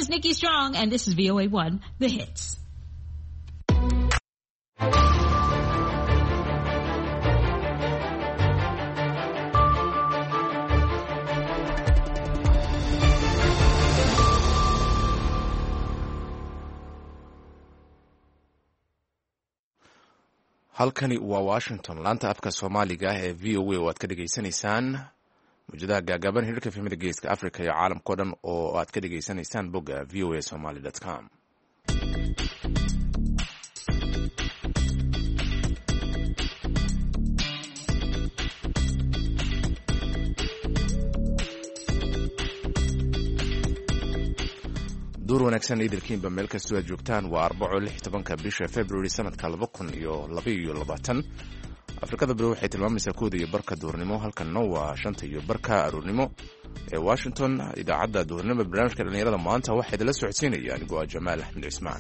is Nikki Strong, and this is VOA1, The Hits. halkani waa Washington, laanta afka Soomaaliga ee VOA oo aad ka dhageysanaysaan mujadaha gaagaaban hirka fimida geeska Afrika iyo caalamkoo dhan oo aad ka dhageysanaysaan bogga voasomali.com. duur wanaagsan idilkiinba meel kastoo aad joogtaan waa 4 bisha February sanadka 2022. Afrikada bari waxay tilmaamaysaa 1:00 duurnimo, halkanna waa 5:00 aroornimo ee Washington. Idaacadda duurnimo barnaamijka dhalinyarada maanta waxay idila socodsiinayaan anigoo ah Jamaal Axmed Cismaan.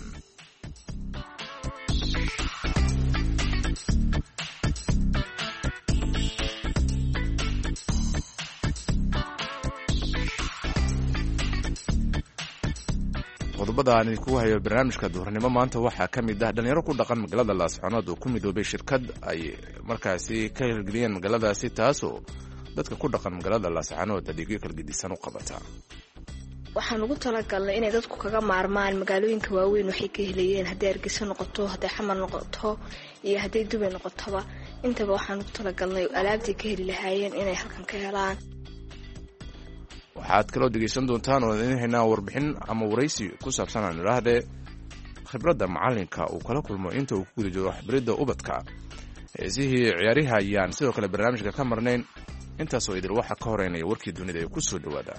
qodobada aan idinku hayo barnaamijka duurnimo maanta waxaa ka mid ah dhalinyaro ku dhaqan magaalada Laascaanood oo ku midoobay shirkad ay markaasi ka hirgeliyeen magaaladaasi, taasoo dadka ku dhaqan magaalada Laascaanood adeegyo kala gedisan u qabata. waxaan ugu talagalnay inay dadku kaga maarmaan magaalooyinka waaweyn waxay ka helayeen, haddii Hargeysa noqoto, haddii Xamar noqoto iyo haddii Dubai noqotoba, intaba waxaan ugu talagalnay alaabtii ka heli lahaayeen inay halkan ka helaan. waxaad kaloo dhegeysan doontaan oo idin haynaa warbixin ama waraysi ku saabsan aan idhaahdee khibradda macalinka uu kala kulmo inta uu ku guda jiro waxbaridda ubadka. heesihii ciyaariha ayaan sidoo kale barnaamijka ka marnayn. intaasoo idil waxaa ka horeynaya warkii dunida ee ku soo dhowaada.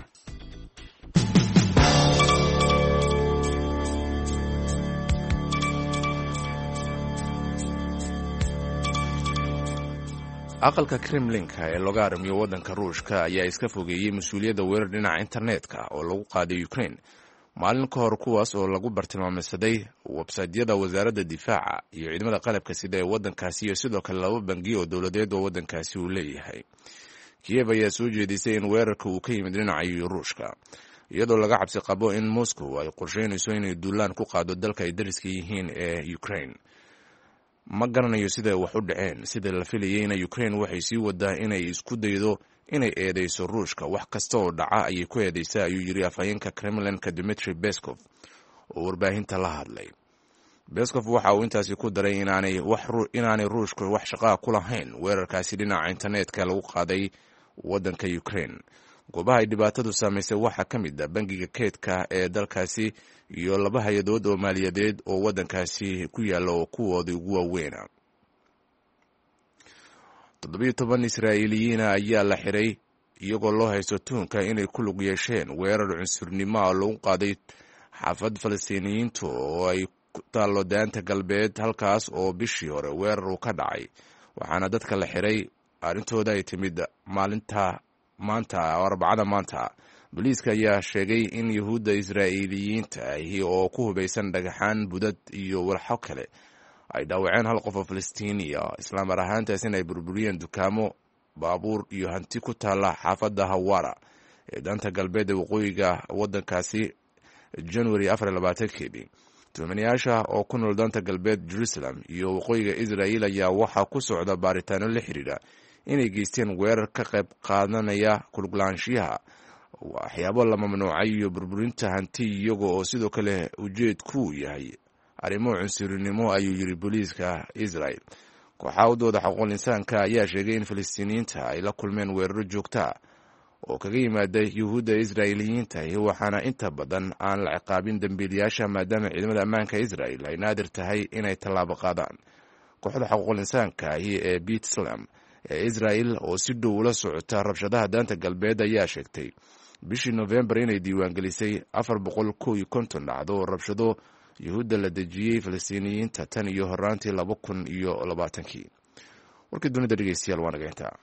aqalka Kremlinka ee looga arrimiyo waddanka Ruushka ayaa iska fogeeyey mas-uuliyadda weerar dhinaca internetka oo lagu qaaday Ukraine maalin ka hor, kuwaas oo lagu bartilmaameysaday websaydyada wasaaradda difaaca iyo ciidamada qalabka sida ee waddankaasi iyo sidoo kale 2 bangi oo dowladeed oo waddankaasi uu leeyahay. Kiev ayaa soo jeedisay in weerarka uu ka yimid dhinaca Ruushka, iyadoo laga cabsi qabo in Moscow ay qorsheynayso inay duulaan ku qaado dalka ay dariska yihiin ee Ukraine. ma garanayo sida wax u dhaceen. sida la filayayna Ukraine waxay sii wadaa inay isku daydo inay eedeyso Ruushka. wax kasta oo dhaca ayay ku eedeysaa, ayuu yiri afhayeenka Kremlinka Dmitry Peskov oo warbaahinta la hadlay. Peskov waxa uu intaasi ku daray inaanay Ruushka wax shaqo ku lahayn weerarkaasi dhinaca internetka lagu qaaday waddanka Ukraine. goobaha ay dhibaatadu saameysay waxaa ka mid ah bangiga keedka ee dalkaasi iyo 2 hay-adood oo maaliyadeed oo waddankaasi ku yaalla oo kuwooda ugu waaweyna. 17 Israa'iiliyiina ayaa la xiray iyagoo loo haysto tuhunka inay ku lug yeesheen weerar cunsurnimo oo lagu qaaday xaafad Falastiiniyiintu oo ay ku taallo daanta galbeed, halkaas oo bishii hore weerar uu ka dhacay. waxaana dadka la xiray arrintooda ay timid Arbacada maanta. booliiska ayaa sheegay in Yahuudda Israa'iiliyiinta ahi oo ku hubaysan dhagaxaan, budad iyo walxo kale ay dhaawaceen 1 qof oo Falastiiniya, isla mar ahaantaasina ay burburiyeen dukaamo, baabuur iyo hanti ku taala xaafadda Hawara ee daanta galbeed ee waqooyiga waddankaasi January 24. tuhmanayaasha oo ku nool daanta galbeed Jerusalem iyo waqooyiga Israa'iil ayaa waxaa ku socda baaritaano la xiriira inay geysteen weerar ka qayb qaadanaya kuluglaanshiyaha waxyaabo la mamnuucay iyo burburinta hanti, iyaga oo sidoo kale ujeedku yahay arrimo cunsurinimo, ayuu yiri booliiska Israel. kooxaha u dooda xuquuqul insaanka ayaa sheegay in Falastiiniyiinta ay la kulmeen weeraro joogta oo kaga yimaada Yahuudda Israa'iiliyiinta, waxaana inta badan aan la ciqaabin dambiilayaasha maadaama ciidamada ammaanka Israel ay naadir tahay inay tallaabo qaadaan. kooxda xuquuqul insaanka ee B'Tselem ee Israel oo si dhow ula socota rabshadaha daanta galbeed ayaa sheegtay bishii November inay diiwaangelisay 451 dhacdo oo rabshado Yahuudda la dejiyey Falastiiniyiinta tan iyo horaantii 2020. warkii dunida dhegeystayaal waa naga intaa.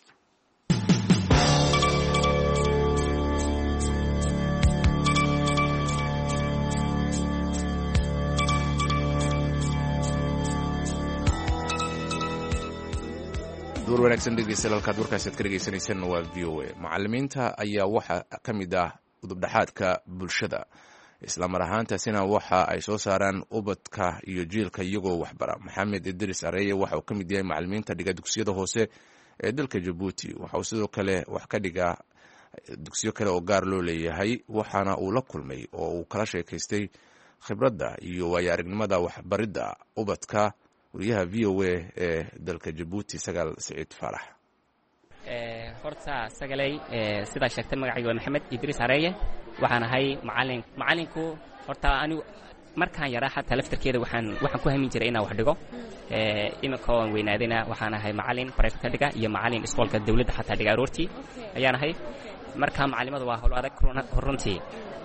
duur wanaagsan dhegeystayaal, halkaad warkaasi aad ka dhegeysaneysaan waa VOA. macallimiinta ayaa waxaa ka mid ah udubdhaxaadka bulshada, islamar ahaantaasina waxa ay soo saaraan ubadka iyo jiilka iyagoo waxbara. maxamed idris areeye waxa uu ka mid yahay macalimiinta dhiga dugsiyada hoose ee dalka jabuuti. waxa uu sidoo kale wax ka dhigaa dugsiyo kale oo gaar loo leeyahay, waxaana uu la kulmay oo uu kala sheekaystay khibradda iyo waayo aragnimada waxbaridda ubadka wariyaha v o a ee dalka jabuuti sagaal siciid faarax. horta sagalay sidaa sheegtay magacayga waa maxamed idris areeye, waxaan ahay macalinku. horta anigu markaan yaraa xataa laftarkeeda waxaan ku hamin jiray inaan wax dhigo. iminka oon weynaadayna waxaan ahay macalin private dhiga iyo macalin iskoolka dawladda xataa dhiga aroortii ayaan ahay. marka macalimadu waa hawl adag runtii,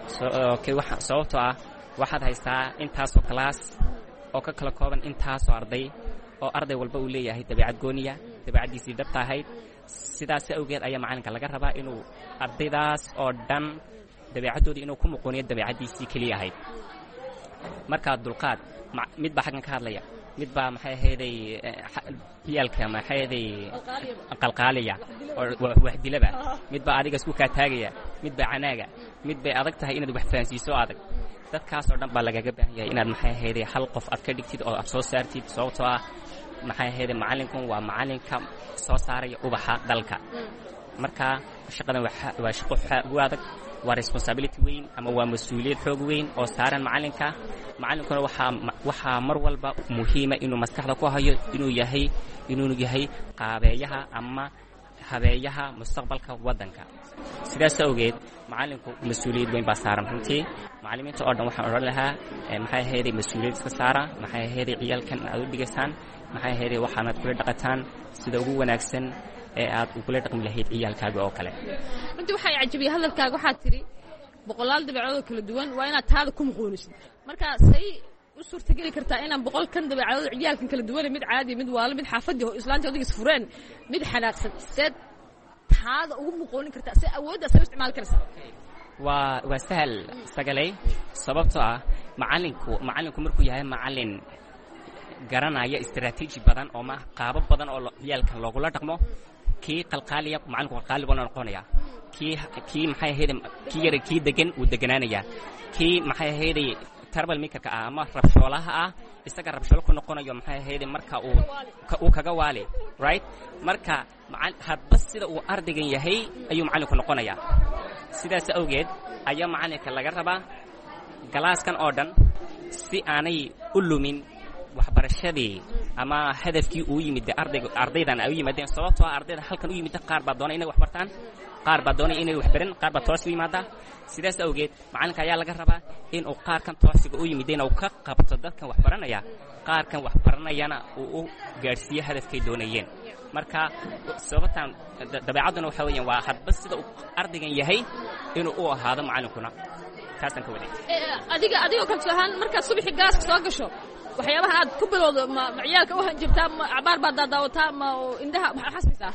sababtoo ah waxaad haystaa intaasoo class oo ka kala kooban intaasoo arday, oo arday walba uu leeyahay dabeecad gooniya, dabeecaddiisii dhabta ahayd. sidaas awgeed ayaa macalinka laga rabaa inuu ardaydaas oo dhan dabeecaddoodii inuu ku muqooniyo dabeecaddiisii keliya ahayd. markaa dulqaad mid baa xaggan ka hadlaya, mid baa maxay ahayday ciyaalka maxay ahayday qalqaaliya oo waxdilaba, mid baa adiga isku kaa taagaya, mid baa canaaga, mid bay adag tahay inaad wax fahansiiso adag. dadkaas oo dhan baa lagaga baahan yahay inaad maxay ahayday hal qof aad ka dhigtid oo aad soo saartid, sababtoo ah maxay ahayday macalinkun waa macalinka soo saaraya ubaxa dalka. marka shaqadan waa shaqo xoog adag, waa responsibility weyn ama waa mas-uuliyad xoog weyn oo saaran macalinka. macalinkuna waxaa mar walba muhiima inuu maskaxda ku hayo inuu yahay qaabeeyaha ama habeeyaha mustaqbalka waddanka. sidaas awgeed macalinku mas-uuliyad weyn baa saaran runtii. macalimiinta oo dhan waxaan odhan lahaa maxay ahayday mas-uuliyad iska saara, maxay ahayday ciyaalkan aad u dhigaysaan, maxay ahayday waxaanaad kula dhaqataan sida ugu wanaagsan ee aad ugula dhaqmi lahayd ciyaalkaaga oo kale. runtii waxaa cajabiya hadalkaaga, waxaad tidhi boqolaal dabeecadood kala duwan waa inaad taada ku muqoonisid. marka say u suurtageli kartaa inaan boqolkan dabeecadood ciyaalkan kala duwan, mid caadi, mid waalo, mid xaafadii islaanta odagiis fureen, mid xanaaqsan, seed taada ugu muqoonin kartaa, se awooddaas u isticmaali karaysaa? waa sahal sagalay, sababtoo ah macalinku markuu yahay macalin garanaya istaraatiiji badan oo qaabo badan oo ciyaalkan loogula dhaqmo, kii qalqaaliya macalinku qalqaali buu noqonayaa, kii maxay ahayday kii degan uu deganaanayaa, kii maxay ahayday tarbal makerka ah ama rabshoolaha ah isaga rabshoolo ku noqonayo maxay ahayday marka uu kaga waali right. marka hadba sida uu ardaygan yahay ayuu macalinku noqonayaa. sidaas awgeed ayaa macalinka laga rabaa galaaskan oo dhan si aanay u lumin waxbarashadii ama hadafkii uu yimid ardaydan ay u yimaadeen. sababtoo ah ardayda halkan u yimid qaar baa doonay inay wax bartaan, qaar baa doonay inay wax baran, qaar baa toos u yimaada. sidaas awgeed macalinka ayaa laga rabaa inuu qaarkan toosiga u yimideen uu ka qabto dadkan wax baranaya, qaarkan wax baranayana uu u gaadhsiiyo hadafkay doonayeen. marka sababtan dabeecadduna waxa weeyaan waa hadba sida uu ardaygan yahay inuu u ahaado macalinkuna. taasaan ka waday. adigoo kalso ahaan markaad subaxii gaaska soo gasho waxyaabaha aad ku bilowdo ma ciyaalka u hanjabtaa, ma cabaar baad daadaawataa, ma indhaha maxaa xasbisaa?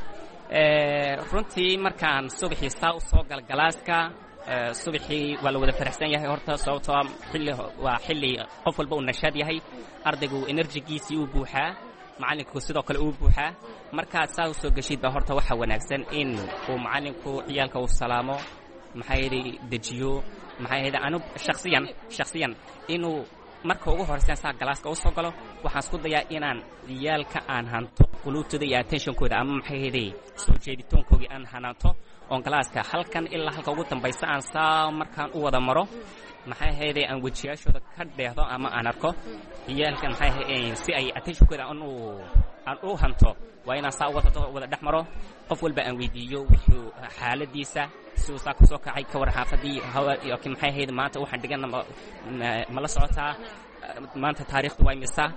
runtii markaan subaxii saa u soo gal galaaska, subaxii waa la wada faraxsan yahay horta, sababtoo waa xilli qof walba uu nashaad yahay, ardaygu enerjigiisii uu buuxaa, macalinku sidoo kale uu buuxaa. markaad saa u soo geshidba horta waxaa wanaagsan in uu macalinku ciyaalka uu salaamo, maxay ahayday dejiyo, maxay ahayday anu shakhsiyan inuu marka ugu horreysaan saa galaaska u soo galo waxaan isku dayaa inaan ciyaalka aan hanto quluubtooda iyo attentionkooda ama maxay ahayday soo jeeditoonkoodii aan hanaanto oon galaaska halkan ilaa halka ugu dambaysa aan saa markaan u wada maro, maxay ahayday aan wejiyaashooda ka dheehdo ama aan arko ciyaalkan maxay ahayday si ay attentionkooda aan u hanto. waa inaan saa wada dhex maro, qof walba aan weydiiyo wuxuu xaaladiisa, siduu saa ku soo kacay, ka war xaafadii maxay ahayd maanta waxaan dhigana ma la socotaa, maanta taariikhdu waa imisa,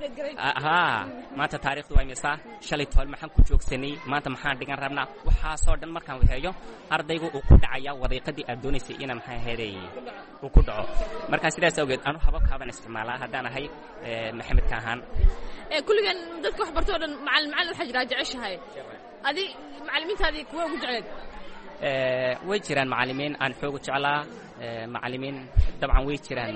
maanta taariikhdu waa imisa, shalay tool maxaan ku joogsanay, maanta maxaan dhigan rabnaa. waxaasoo dhan markaan waxeeyo ardaygu uu ku dhacaya wadiiqadii aad doonaysay ina maxay ahayday uu ku dhaco. markaa sidaas awgeed anu hababkaabaan isticmaalaa haddaan ahay maxamedka ahaan. kulligan dadka wax bartoo dhan macalin waxaa jiraa jeceshahay, adi macalimiintaadii kuwa ugu jecleed? way jiraan macalimiin aan xoog u jeclaa, macalimiin dabcan way jiraan,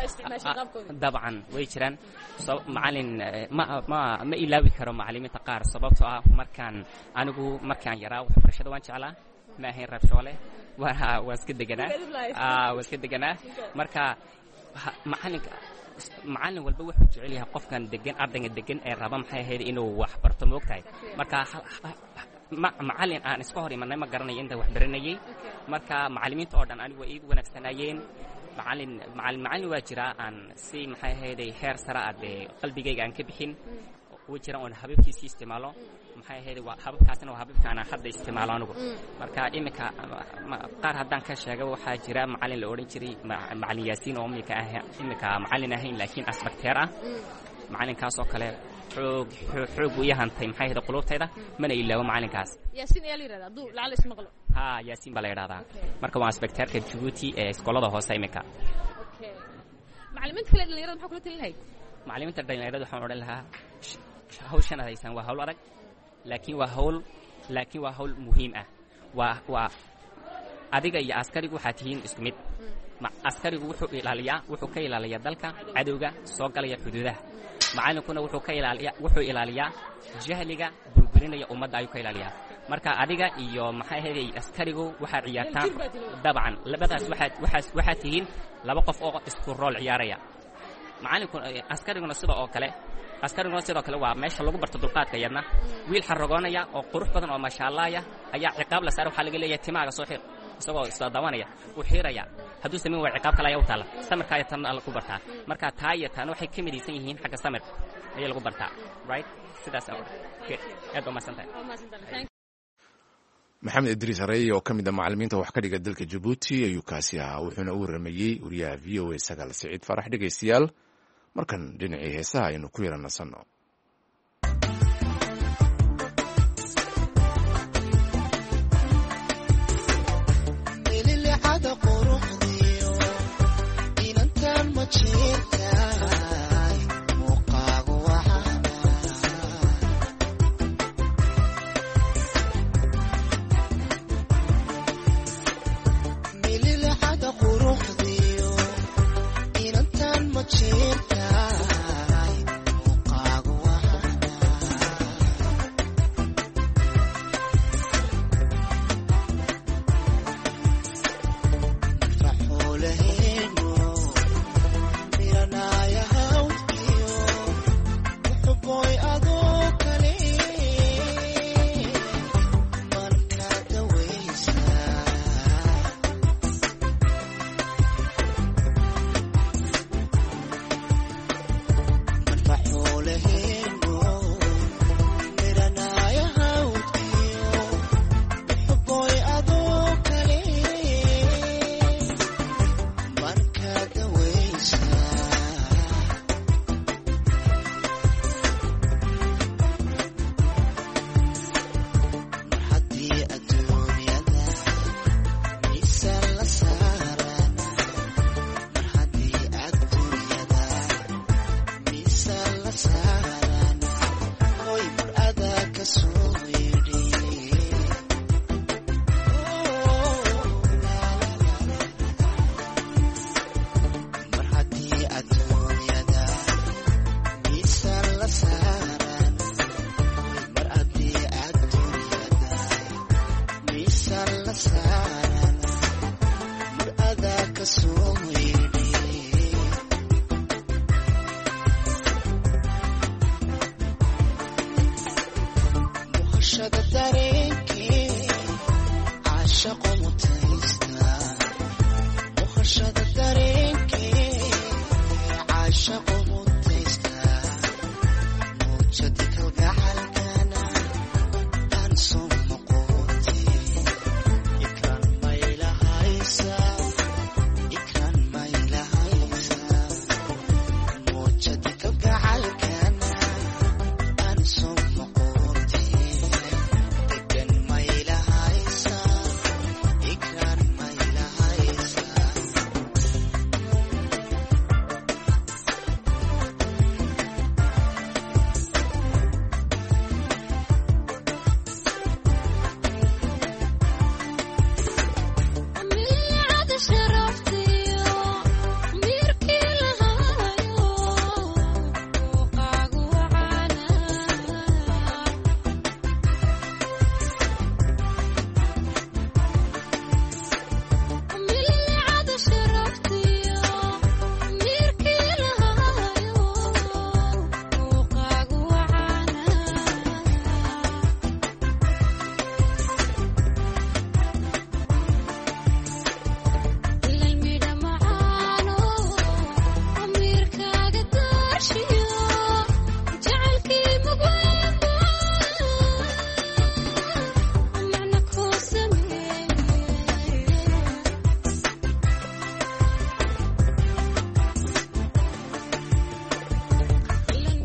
dabcan way jiraan. macalin ma ilaawi karo macalimiinta qaar, sababtoo ah markaan yaraa waxbarashada waan jeclaa, ma ahayn rabshoole, waa iska deganaa marka macallin walba wuxuu jecel yahay qofkan degan ardayga degan ee raba maxay ahayd inuu wax barto moogtahay marka macallin aan iska hor imanay ma garanayo inta wax baranayay marka macallimiinta oo dhan anigu way iigu wanaagsanayeen macallin waa jira aan si maxay ahayd heer sare ah qalbigayga aan ka bixin oo jira oo hababkiisa isticmaalo maxay ahayd hababkaasna waa hababka aan hadda isticmaalo anigu marka imika qaar haddaan ka sheego waxaa jira macallin la oran jiray macallin Yaasiin oo imika macallin ahayn laakiin asbakteer ah macallinkaas oo kale xoog u yahantay maxay ahayd qulubtayda mana ilaawo macallinkaas Yaasiin ayaa la yiraahdaa duu lacal ismaqlo Yaasiin baa la yiraahdaa marka waa asbakteerka Djibouti ee iskoolada hoose imika macallimiinta kale dhalinyarada maxaa kula talinahay macallimiinta dhalinyarada waxaan oran lahaa hawshan adaysan waa hawl adag laakiin waa hawl muhiim ah waa adiga iyo askarigu waxaa tihiin isku mid askarigu wuxuu ka ilaaliyaa dalka cadowga soo galaya xuduudaha macallinkuna wuxuu ilaaliyaa jahliga burburinaya ummadda ayuu ka ilaaliyaa marka adiga iyo maxay ahayd askarigu waxaa ciyaartaan dabcan labadaas waxaa tihiin laba qof oo isku rool ciyaaraya askariguna sidoo kale waa meesha lagu barto dulqaadka yadna wiil xaragoonaya oo qurux badan oo maasha Allah ayaa ciqaab la saaray waxa laga leeyahay timaaga soo xiir isagoo isla dawanaya u xiiraya hadduu sameeyo waa ciqaab kale ayaa u taala samirka ay tan lagu bartaa marka taayatan waxay ka midaysan yihiin xagga samirka ayaa lagu bartaa right sidaas aad u maasantay maxamed idriis arey oo ka mid ah macallimiinta wax ka dhiga dalka Djibouti ayuu kaasi ahaa wuxuuna u waramayay wariyaha VOA Sagal Saciid Farax dhageystayaal markan dhinacii heesaha aynu ku yeelanasanno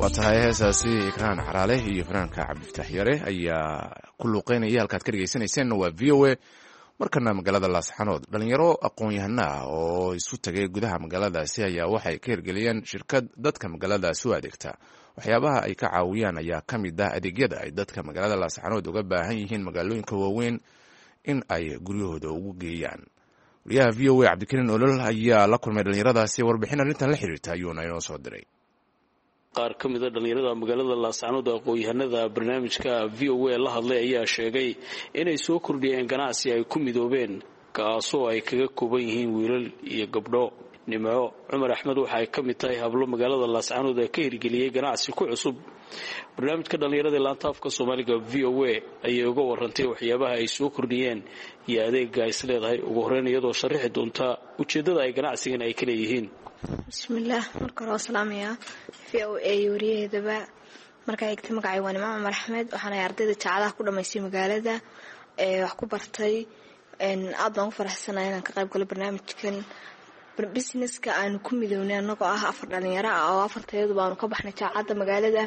waa tahay heesaasi ikraan caraale iyo fanaanka cabdifataax yare ayaa ku luuqeynaya. halkaad ka dhegaysanayseena waa v o a. markana magaalada laasxanood dhalinyaro aqoon-yahano ah oo isu tagay gudaha magaaladaasi ayaa waxay ka hirgeliyeen shirkad dadka magaaladaasi u adeegta. waxyaabaha ay ka caawiyaan ayaa ka mid ah adeegyada ay dadka magaalada laasxanood uga baahan yihiin magaalooyinka waaweyn in ay guryahooda ugu geeyaan. wariyaha v o a cabdikariin olol ayaa la kulmay dhalinyaradaasi. warbixin arrintan la xiriirta ayuuna inoo soo diray. qaar ka mid a dhalinyarada magaalada laascanood aqoon-yahanada barnaamijka v o a la hadlay ayaa sheegay inay soo kordhiyeen ganacsi ay ku midoobeen kaasoo ay kaga kooban yihiin wiilal iyo gabdho. nimco cumar axmed waxa ay ka mid tahay hablo magaalada laascanood ee ka hirgeliyey ganacsi ku cusub. barnaamijka dhalinyarada laanta afka soomaaliga v o a ayay uga warantay waxyaabaha ay soo kordhiyeen iyo adeega ay isleedahay. ugu horeyn iyadoo sharaxi doonta ujeeddada ay ganacsigan ay ka leeyihiin. bismillaah, marka hore waa salaamayaa v o a iyo wariyaheedaba. markaa xigta magacay waa nimco cumar axmed, waxaana ardayda jaacadaha ku dhammaystay magaalada wax ku bartay. aad baan u faraxsanahay inaan ka qayb galo barnaamijkan. businesska aanu ku midownay annagoo ah 4 dhalinyaro ah oo 4tayadu baanu ka baxnay jaacadda magaalada.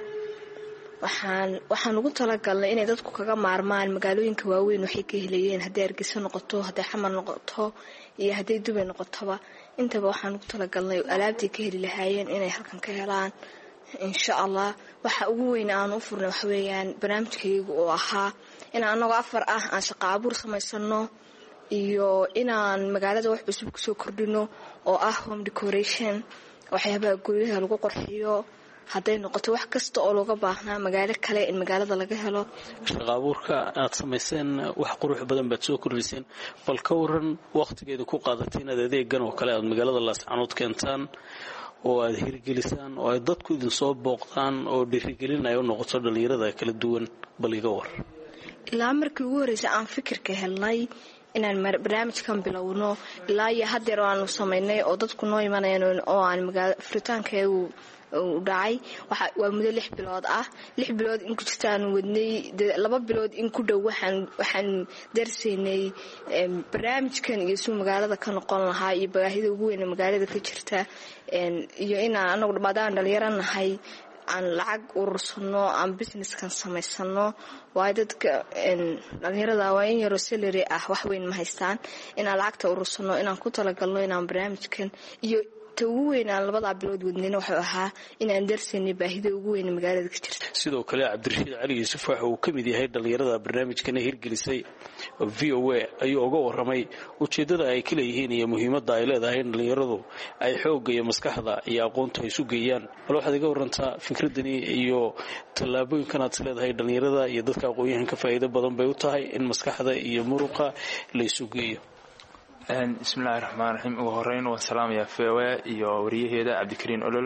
waxaan ugu talagalnay inay dadku kaga maarmaan magaalooyinka waaweyn waxay ka helayeen, hadday Hargeysa noqoto, hadday Xamar noqoto iyo hadday Dubai noqotoba. intaba waxaan ugu talagalnay alaabtii ka heli lahaayeen inay halkan ka helaan insha Allah. waxa ugu weyn aan u furnay waxa weeyaan barnaamijkaygu oo ahaa in annagoo 4 ah aan shaqo abuur samaysano iyo inaan magaalada wax cusub ku soo kordhino oo ah home decoration, waxyaabaha guryaha lagu qurxiyo. hadday noqoto wax kasta oo looga baahnaa magaalo kale in magaalada laga helo. shaqo abuurka aad samayseen wax qurux badan baad soo kordhiseen, bal ka waran waqtigeeda ku qaadatay inaad adeegan oo kale aad magaalada laascanood keentaan oo aad hirgelisaan oo ay dadku idin soo booqdaan oo dhiirigelin ay u noqoto dhalinyarada kala duwan, bal iga war. ilaa markii ugu horreysay aan fikirka helnay inaan barnaamijkan bilowno ilaa iyo haddeer aanu samaynay oo dadku noo imanayaan oo aan furitaankeegu u dhacay waa muddo 6 bilood ah. 6 bilood in ku jirtaan wadnay 2 bilood in ku dhow waxaan darsaynay barnaamijkan iyo suu magaalada ka noqon lahaa iyo baahida ugu weyn magaalada ka jirta iyo inaan anagu dhabaadaan dhalinyaro nahay aan lacag urursano aan businesskan samaysano. waa dadka dhalinyarada waa in yaro salary ah wax weyn ma haystaan. inaan lacagta urursano inaan ku talagalno inaan barnaamijkan iyo ugu weyn aan 2 bilood wadnayna wuxuu ahaa inaan darsanay baahida ugu weyn magaalada ka jirta. sidoo kale cabdirashiid cali yuusuf waxa uu ka mid yahay dhalinyarada barnaamijkan hirgelisay v o a ayuu uga waramay ujeeddada ay ka leeyihiin iyo muhiimadda ay leedahay in dhalinyaradu ay xoogga iyo maskaxda iyo aqoonta isu geeyaan. bal waxaad iga warantaa fikradani iyo tallaabooyinkan aad leedahay dhalinyarada iyo dadka aqoon-yahanka faa'iido badan bay u tahay in maskaxda iyo muruqa la isu geeyo. bismillahi raxmaan raxiim. ugu horeyn waan salaamayaa v o a iyo wariyaheeda cabdikariin olol.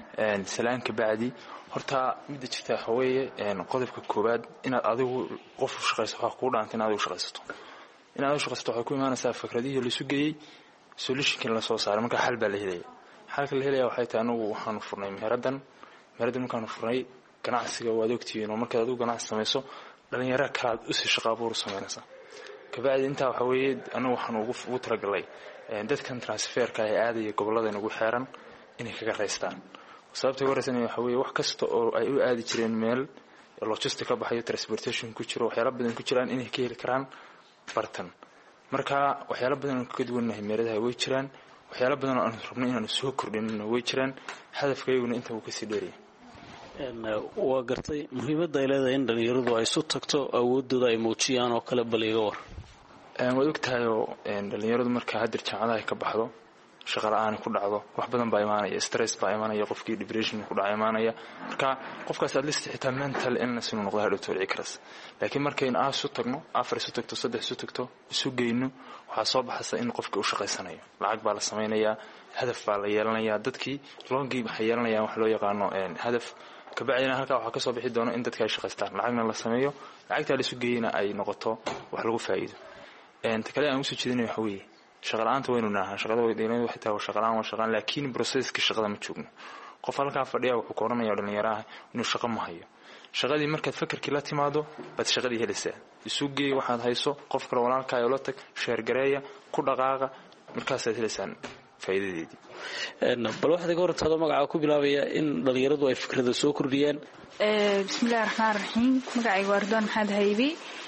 salaan ka bacdi horta midda jirta waxa weeye qodobka koowaad inaad adigu qof u shaqayso waxa kugu dhaantay inaad u shaqaysato. inaad u shaqaysato waxay ku imaanaysaa fikradihii la isu geeyey solutionkii la soo saaray. marka xal baa la helaya. xalka la helaya waxay tahay anagu waxaanu furnay meeradan markaanu furnay ganacsiga waad ogtihiin oo markaad adigu ganacsi samayso dhalinyaro kale aad usii shaqo abuur samaynaysaa. kabacdi intaa waxa weeye anagu waxaan ugu talagalay dadkan transferka ay aadaya gobolada ugu xeeran inay kaga raystaan. sababta ugu horeysa waxa weeye wax kasta oo ay u aadi jireen meel logistic ka baxayo transportation ku jiro waxyaalo badan ku jiraan inay ka heli karaan bartan. marka waxyaalo badan oo ka duwanahay meeradaha way jiraan, waxyaalo badan oo aan rabno inaan soo kordhino way jiraan. hadafkayguna inta uu ka sii dheeriyay. waa gartay muhiimadda ay leedahay in dhalinyaradu ay isu tagto awoodooda ay muujiyaan oo kale, bal iga war. waad ogtahay oo dhalinyaradu marka hadir jaamacadaha ay ka baxdo shaqo la'aan ku dhacdo wax badan baa imaanaya, stress baa imaanaya, qofkii depression ku dhaca imaanaya. marka qofkaas at least xitaa mental illness inuu noqdo hadhow dhici karas. laakiin markaynu isu tagno 4 isu tagto 3 isu tagto isu geyno waxaa soo baxaysa in qofkii u shaqaysanayo lacag baa la samaynayaa, hadaf baa la yeelanayaa. dadkii longi waxay yeelanayaan wax loo yaqaano hadaf. kabacdina halkaa waxaa kasoo bixi doona in dadka ay shaqaystaan, lacagna la sameeyo, lacagtaa la isu geeyana ay noqoto wax lagu faa'iido. ta kale aan usoo jeedinayo waxa weeye shaqa la'aanta waynu naahan. shaqada waydiinaydu waxay tahay shaqa la'aan waa shaqaan, laakiin processka shaqada ma joogno. qof halkaa fadhiya wuxuu ka oranayaa dhalinyaraha inuu shaqo ma hayo. shaqadii markaad fakarkii la timaado baad shaqadii helaysaa. isu geey waxaad hayso, qof kale walaalkaa la tag, sheer gareeya, ku dhaqaaqa, markaasaad helaysaan faa'iidadeedii. bal waxaad iga hortaado magacaa ku bilaabaya in dhalinyaradu ay fikrada soo kordhiyaan. bismillahi raxmaan raxiim, magacayga waa ridwaan maxamed haybi.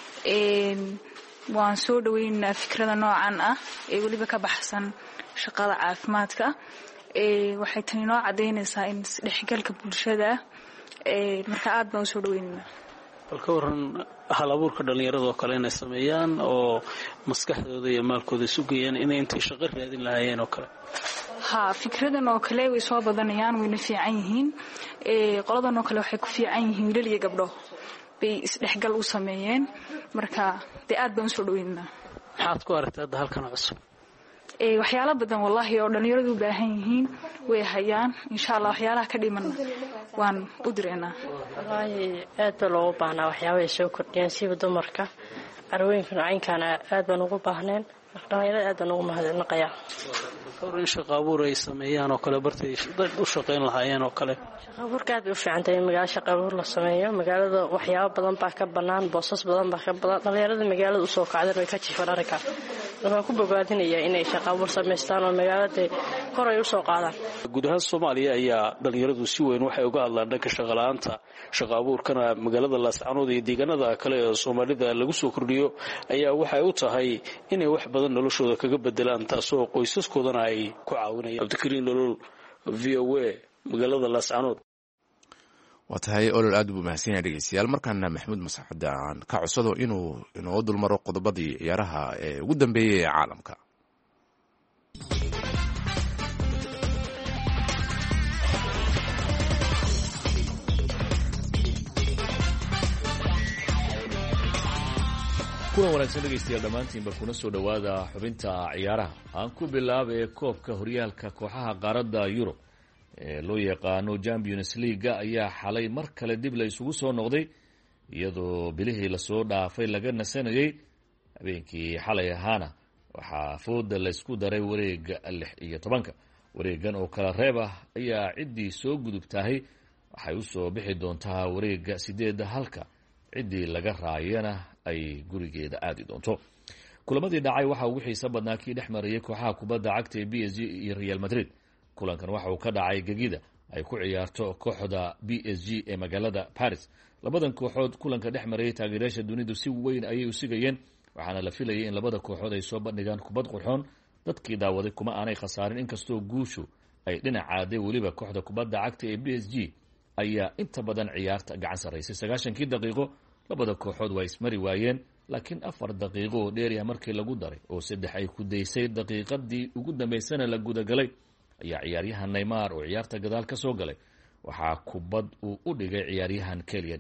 waan soo dhaweynaynaa fikrada noocan ah ee weliba ka baxsan shaqada caafimaadka. waxay tani noo cadaynaysaa in isdhexgalka bulshada marka aad baan usoo dhaweynaynaa. bal ka waran hal abuurka dhallinyaradoo kale inay sameeyaan oo maskaxdooda iyo maalkooda sugayaan inay intay shaqo raadin lahaayeen oo kale. fikradan oo kale way soo badanayaan, wayna fiican yihiin. qoladan oo kale waxay ku fiican yihiin wiilal iyo gabdho bay isdhexgal u sameeyeen, marka dee aad baan usoo dhaweynaynaa. maxaad ku aragtay hadda halkan cusub? waxyaalo badan wallaahi oo dhallinyaradu u baahan yihiin way hayaan. insha allah waxyaalaha ka dhimanna waan u direynaa. wallaahi aad baa loogu baahnaa waxyaabahay soo kordhiyeen siba dumarka carwooyinka noocaynkaana aad baan ugu baahneen, marka dhallinyarada aad baan ugu mahadnaqayaa. in shaqa abuur ay sameeyaan oo kale bartay dad u shaqayn lahaayeen oo kale. shaqa abuurka aad bay u fiican tahay in magaalo shaqa abuur la sameeyo. magaalada waxyaabo badan baa ka bannaan, boosas badan baa ka badan. dhallinyarada magaalada usoo kacdeen way ka jiifan arrinka. waxaan ku bogaadinayaa inay shaqa abuur samaystaan oo magaalada kor ay usoo qaadaan. guud ahaan Soomaaliya ayaa dhalinyaradu si weyn waxay uga hadlaan dhanka shaqa la'aanta. shaqa abuurkana magaalada Laascaanood iyo deegaanada kale ee Soomaalida lagu soo kordhiyo ayaa waxay u tahay inay wax badan noloshooda kaga bedelaan, taasoo qoysaskoodana ay ku caawinayaan. Cabdikariin Olol, VOA, magaalada Laascaanood. waa tahay olol aad buu mahadsan yahay dhegeystayaal. markaana maxamuud mascade aan ka codsado inuu inoo dulmaro qodobadii ciyaaraha ee ugu dambeeyey ee caalamka. kulan wanaagsan dhegaystayaal dhammaantiinba kuna soo dhowaada xubinta ciyaaraha. aan ku bilaabay koobka horyaalka kooxaha qaaradda yurub ee loo yaqaano Champions League ayaa xalay mar kale dib la isugu soo noqday, iyadoo bilihii lasoo dhaafay laga nasanayay. habeenkii xalay ahaana waxaa fooda laysku daray wareega 16. wareegan oo kala reeb ah ayaa ciddii soo gudubtahay waxay u soo bixi doontaa wareega 8, halka ciddii laga raayana ay gurigeeda aadi doonto. kulamadii dhacay waxa ugu xiiso badnaa kii dhex marayay kooxaha kubadda cagta ee PSG iyo Real Madrid. kulankan waxa uu ka dhacay gegida ay ku ciyaarto kooxda PSG ee magaalada Paris. labadan kooxood kulanka dhex marayay taageerayaasha dunidu si weyn ayay u sigayeen, waxaana la filayay in labada kooxood ay soo bandhigaan kubad qurxoon. dadkii daawaday kuma aanay khasaarin, inkastoo guushu ay dhinacaaday. weliba kooxda kubadda cagta ee PSG ayaa inta badan ciyaarta gacan saraysay. 90kii daqiiqo labada kooxood waa ismari waayeen, laakiin 4 daqiiqo oo dheeriya markii lagu daray oo 3 ay ku daysay daqiiqadii ugu dambaysana la gudagalay ayaa ciyaaryahan Neymar oo ciyaarta gadaal ka soo galay waxaa kubad uu u dhigay ciyaaryahan Kylian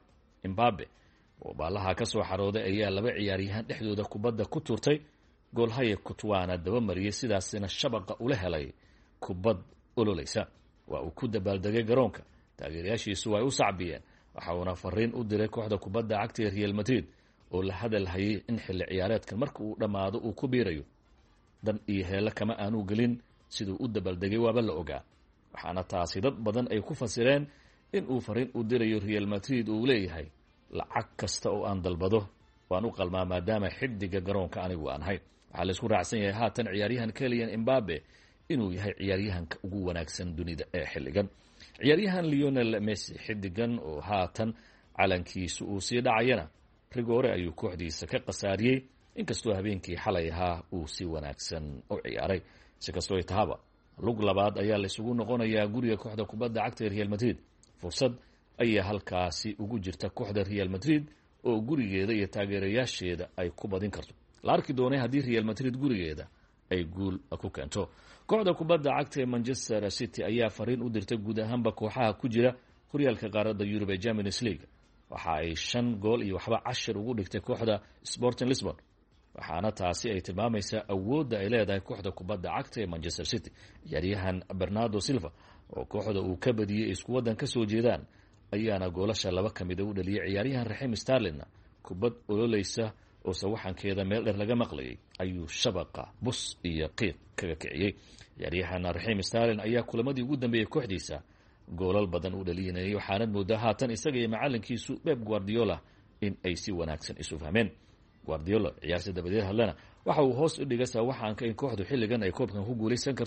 Mbappe oo baalaha ka soo xarooday ayaa laba ciyaaryahan dhexdooda kubadda ku turtay. goolhaye Kutwana daba mariyay, sidaasina shabaqa ula helay kubad ololaysa. waa uu ku dabaaldegay garoonka, taageerayaashiisu way u sacbiyeen. waxa uuna fariin u diray kooxda kubadda cagta ee Real Madrid oo la hadal hayay in xilli ciyaareedkan marka uu dhammaado uu ku biirayo. dan iyo heelo kama aanu gelin siduu u dabaaldegay waaba la ogaa, waxaana taasi dad badan ay ku fasireen in uu fariin u dirayo Real Madrid uu leeyahay lacag kasta oo aan dalbado waan u qalmaa maadaama xidiga garoonka anigu aan ahay. waxaa la isku raacsan yahay haatan ciyaaryahan Kylian Mbappe inuu yahay ciyaaryahanka ugu wanaagsan dunida ee xilligan. ciyaaryahan Lionel Messi xidigan oo haatan calankiisu uu sii dhacayana rigoore ayuu kooxdiisa ka qasaariyey, inkastoo habeenkii xalay ahaa uu si wanaagsan u ciyaaray. si kastoo tahaba lug labaad ayaa la isugu noqonayaa guriga kooxda kubadda cagta ee Real Madrid. fursad ayaa halkaasi ugu jirta kooxda Real Madrid oo gurigeeda iyo taageerayaasheeda ay ku badin karto. la arki doonay haddii Real Madrid gurigeeda ay guul ku keento. kooxda kubadda cagta ee Manchester City ayaa fariin u dirtay guud ahaanba kooxaha ku jira horyaalka qaaradda Yurub ee Champions League. waxa ay 5 gool iyo waxba 10 ugu dhigtay kooxda Sporting Lisbon, waxaana taasi ay tilmaamaysaa awoodda ay leedahay kooxda kubadda cagta ee Manchester City. ciyaaryahan Bernardo Silva oo kooxda uu ka badiyay isku wadan ka soo jeedaan ayaana goolasha 2 ka mid ah u dhaliyay. ciyaaryahan Raheem Sterling kubad ololaysa oo sawaxankeeda meel dheer laga maqlayay ayuu shabaqa bus iyo qiiq kaga kiciyay. ciyaaryahan Raheem Sterling ayaa kulamadii ugu dambeeyay kooxdiisa goolal badan u dhalinayay, waxaanad moodaa haatan isaga iyo macalinkiisu Pep Guardiola in ay si wanaagsan isu fahmeen. Guardiola ciyaarta dabadeed hadlana waxa uu hoos u dhigay sawaxanka in kooxdu xilligan ay koobkan ku guuleysan karto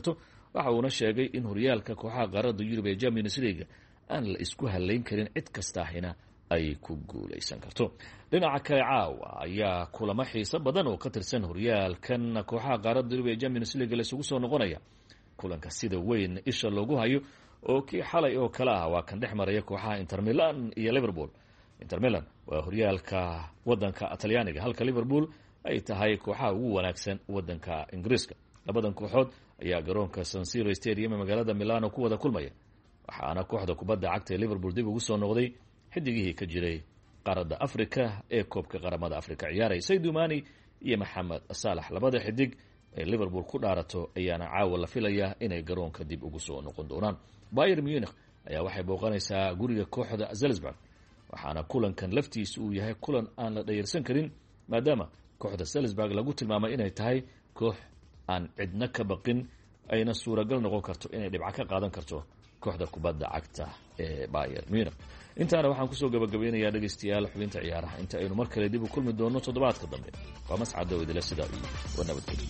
waxa uuna sheegay in horyaalka kooxaha qaaradda yurub ee Champions League aan la isku halayn karin cid kasta ahina ay ku guulaysan karto. dhinaca kale caawa ayaa kulamo xiiso badan oo ka tirsan horyaalkan kooxaha qaaradda yurub ee Champions League la isugu soo noqonaya. kulanka sida weyn isha loogu hayo oo kii xalay oo kale ah waa kan dhex maraya kooxaha Inter Milan iyo Liverpool. Inter Milan waa horyaalka wadanka Talyaaniga, halka Liverpool ay tahay kooxaha ugu wanaagsan wadanka Ingiriiska. labadan kooxood ayaa garoonka San Siro Stadium ee magaalada Milano ku wada kulmaya, waxaana kooxda kubadda cagta ee Liverpool dib ugu soo noqday xidigihii ka jiray qaaradda Afrika ee koobka qaramada Afrika ciyaaray Sadio Mane iyo Mohamed Salah. labada xidig ee Liverpool ku dhaarato ayaana caawa la filayaa inay garoonka dib ugu soo noqon doonaan. Bayern Munich ayaa waxay booqanaysaa guriga kooxda Salzburg, waxaana kulankan laftiisa uu yahay kulan aan la dhayirsan karin maadaama kooxda Salzburg lagu tilmaamay inay tahay koox aan cidna ka baqin, ayna suuragal noqon karto inay dhibco ka qaadan karto kooxda kubadda cagta ee Bayern Munich. intaana waxaan kusoo gabagabeynayaa dhegaystayaal xubinta ciyaaraha inta aynu mar kale dib u kulmi doono toddobaadka dambe. waa Mascad Dawidle sidaa iyo nabadgelyo.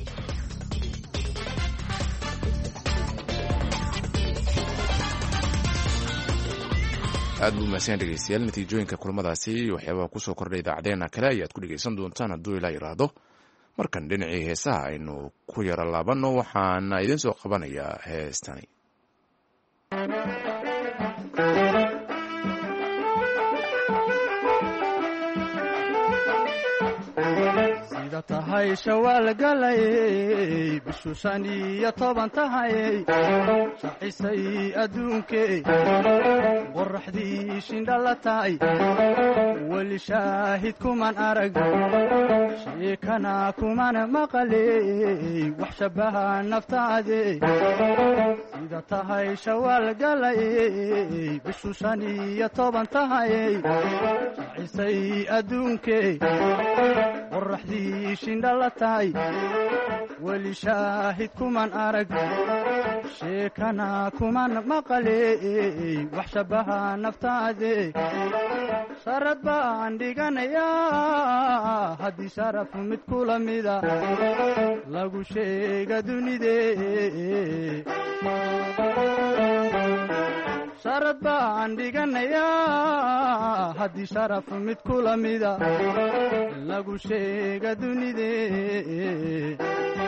aad buu mahadsan dhegeystayaal. natiijooyinka kulamadaasi waxyaabaha kusoo kordhay idaacadeena kale ayaad ku dhegaysan doontaan hadduu ilaa yiraahdo. markan dhinacii heesaha aynu ku yara laabanno, waxaana idiin soo qabanayaa heestani. sida tahay shawaal galayey bishu 15 tahayey shacisay adduunkey qorraxdii shindhala tahay weli shaahid kuman arag sheekana kuman maqaley wax shabaha naftaade. sida tahay shawaal galayey bishu 15 tahayey shacisay adduunkey qorraxdii shindhala tahay weli shaahid kuman arag sheekana kuman maqaley wax shabaha naftaade. sharad baan dhiganayaa haddii sharaf mid kula mida lagu sheega dunidee. sharad baan dhiganayaa haddii sharaf mid kula mida lagu sheega dunidee.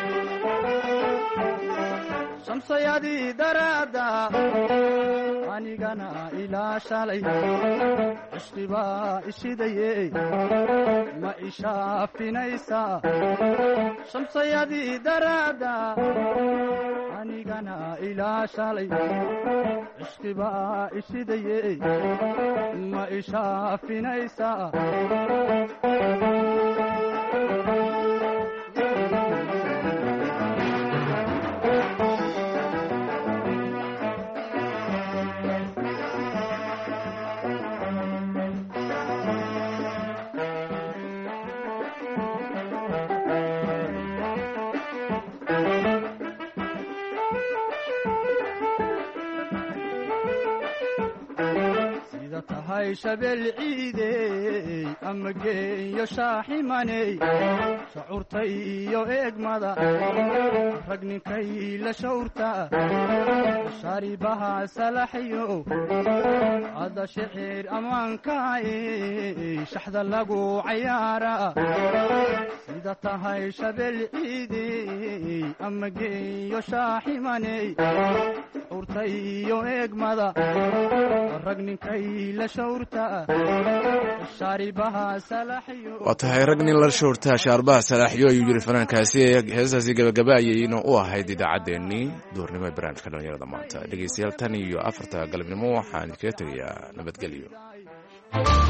shamsayadii daraada anigana ilaa shalay cishqibaa ishidayey ma ishaafinaysaa. shamsayadii daraada anigana ilaa shalay cishqibaa ishidayey ma ishaafinaysaa. tahay shabeel ciidey ama geeyo shaaximaney shucuurtay iyo eegmada rag ninkay la shawrta sharibaha salaxyo ada shicir ammaankaay shaxda lagu cayaara. sida tahay shabeel ciidey ama geeyo shaaximaney shucuurtay iyo eegmada rag ninkay waa tahay rag nin la shawrtaa shaarbaha salaaxyo ayuu yiri fanaankaasi. heesaasi gabagaba ayayna u ahayd idaacaddeenii duurnimo ee barnaamijka dhalinyarada maanta. dhegeystayaal tan iyo 4 galabnimo waxaan kaga tegayaa nabadgelyo.